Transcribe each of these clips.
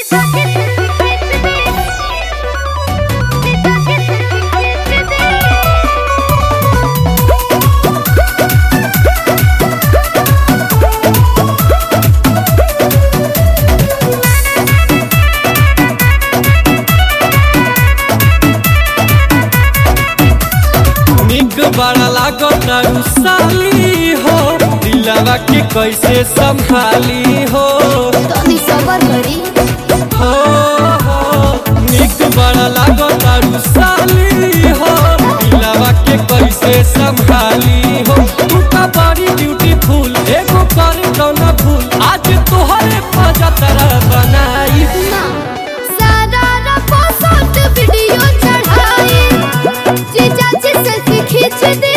बड़ा लागत साली हो, दिलवा के कैसे संभाली हो। तनी सबर करी हो निक बड़ा लागत साली हो, दिलवा के कैसे संभाली हो। तू का बड़ी ब्यूटीफुल एगो कर दौना फूल, आज तोहरे पजतरा बनाई ना सारा रपोसट वीडियो चढ़ाई, जीजा जी सेल्फी खींच दे,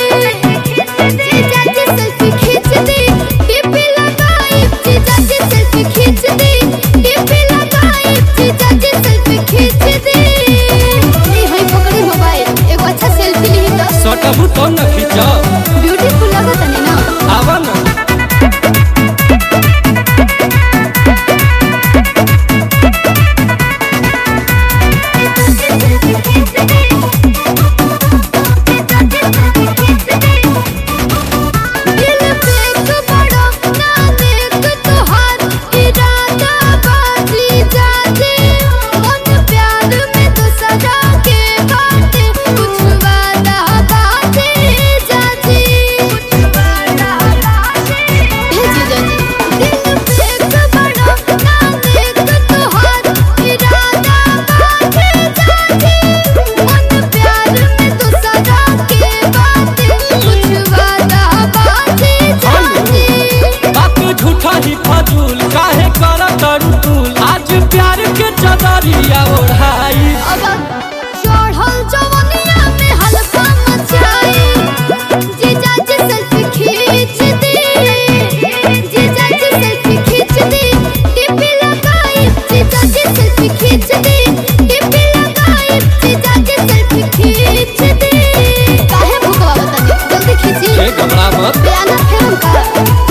जीजा जी सेल्फी खींच दे, डीपी लगाई, जीजा जी सेल्फी खींच दे, डीपी लगाई, जीजा जी सेल्फी खींच दे। नहीं होई पकड़ी मोबाइल एगो अच्छा सेल्फी ली तो सटबू तो न खींचा, ब्यूटीफुल लगत नहीं ना। आवा ना काहे कर तरू तूल, आज प्यार के चदरिया ओढ़ाई। चढ़ल जवनिया में हल्का मचाई, जीजा जी सेल्फी खींच दे, जीजा जी सेल्फी खींच दे, डीपी लगाई, जीजा जी सेल्फी खींच दे, डीपी लगाई, जीजा जी सेल्फी खींच दे। काहे भूखवा बता जल्दी खींची, ए घबरा मत, बयाना फेरम का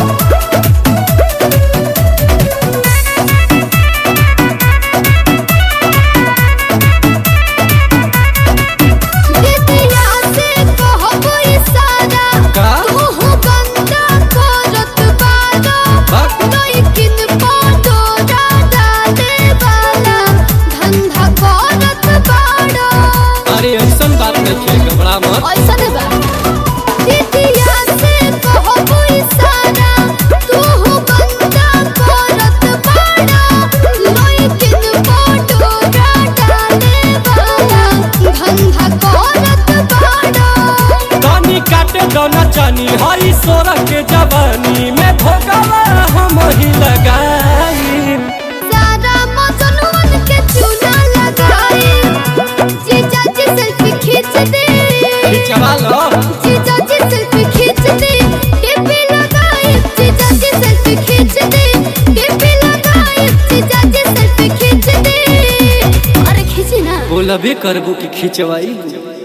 चनी हई सोरा के जवानी में भोगवा हम ही लगाई। सारा मजनुअन के चूना लगाई, जीजा जी सेल्फी खींच दे, खिंचवा लो, जीजा जी सेल्फी खींच दे, डीपी लगाई, जीजा जी सेल्फी खींच दे, डीपी लगाई, जीजा जी सेल्फी खींच दे। अरे खींची ना, बोलबे करबू कि खिंचवाई।